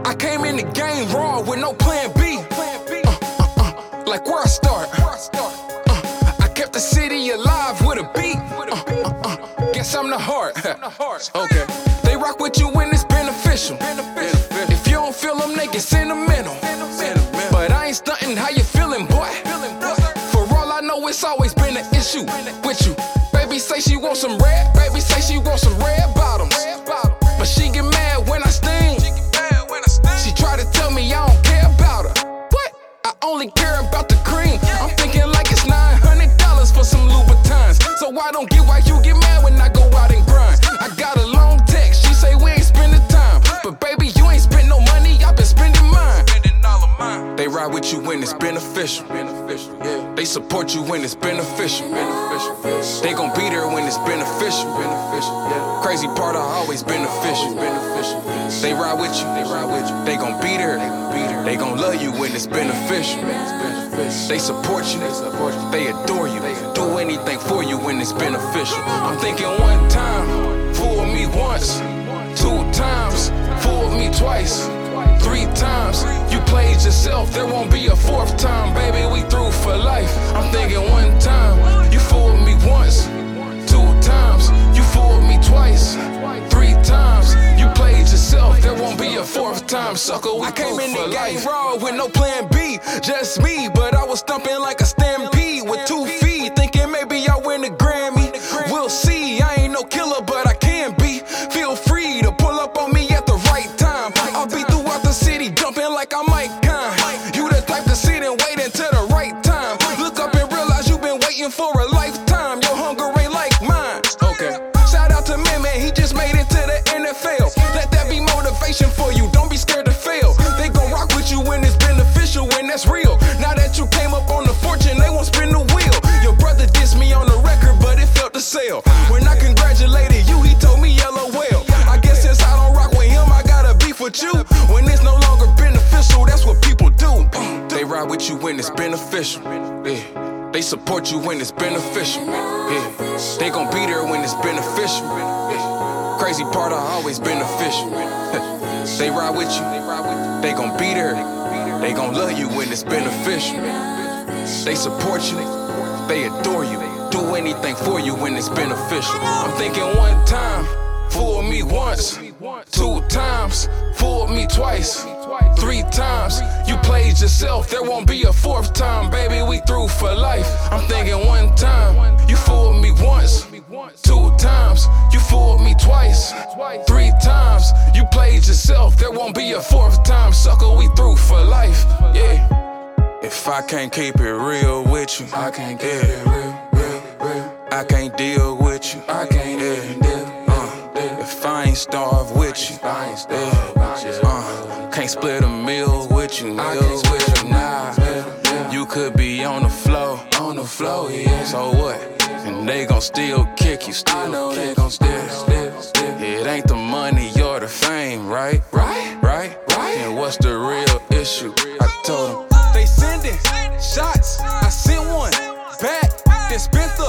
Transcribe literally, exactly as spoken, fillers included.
I came in the game raw with no plan B. Uh, uh, uh, like where I start. Uh, I kept the city alive with a beat. Uh, uh, uh, guess I'm the heart. Okay. They rock with you when it's beneficial. If you don't feel them, they get sentimental. But I ain't stunting how you feeling, boy. For all I know, it's always been an issue with you. Baby say she wants some red. Baby say she wants some red bottoms. But she get mad when I sting. She try to tell me I don't care about her. What? I only care about the cream. I'm thinking like it's nine hundred dollars for some Louboutins. So I don't get why you get mad when I go out and grind. I got a long text, she say we ain't spending time. But baby, you ain't spend no money, I been spending mine. They ride with you when it's beneficial. They support you when it's beneficial. They gon' be there when it's beneficial. Crazy part, I always beneficial. They ride with you, they gon' be there. They gon' love you when it's beneficial. They support you, they adore you. Do anything for you when it's beneficial. I'm thinking one time, fool me once. Two times, fool me twice. Three times, you played yourself, there won't be a fourth time. Baby, we through for life. I'm thinking one time, you fooled me once. Two times, you fooled me twice. Three times, you played yourself, there won't be a fourth time. Sucker, we I came in the game raw with no plan B. Just me, but I was thumping like a stampede with two feet, thinking maybe I win a Grammy. We'll see, I ain't no killer, but I can be. Feel free to pull up on me at the right time. I'll be throughout the city, jumping like I might kind. You the type to sit and wait until the right time. Look up and realize you've been waiting for a lifetime. Your hunger ain't like mine. Okay. Shout out to man, man, he just made it to the N F L. Let that be motivation for you, don't be scared to fail. They gon' rock with you when it's beneficial, when that's real. Now that you came up on the fortune, they won't spin the wheel. Your brother dissed me on the record, but it felt the sale. When I congratulated you, he told me LOL. I guess since I don't rock with him, I gotta beef with you. When it's no longer beneficial, that's what people do. They ride with you when it's beneficial. Yeah. They support you when it's beneficial. Yeah. They gon' be there when it's beneficial. Yeah. Crazy part, I always beneficial. They ride with you, they gon' be there. They gon' love you when it's beneficial. They support you, they adore you. Do anything for you when it's beneficial. I'm thinking one time, fool me once. Two times, fool me twice. Three times, you played yourself, there won't be a fourth time. Baby, we through for life. I'm thinking one time, you fooled me once. Two times, you fooled me twice. Three times, you played yourself, there won't be a fourth time. Sucker, we through for life. Yeah. If I can't keep it real with you, I can't keep yeah. it real, real, real. I can't deal with you, I can't yeah. deal. Uh, if I ain't starved with you, I ain't starved yeah. with you. Uh, can't split a meal with you, meal with you. Nah, you could be on the floor, on the floor, yeah. So what? And they gon' still kick you, still I know they gon' still, still, still. It ain't the money or the fame, right? Right, right, right. And what's the real issue? I told them. They sending shots, I sent one back, then spent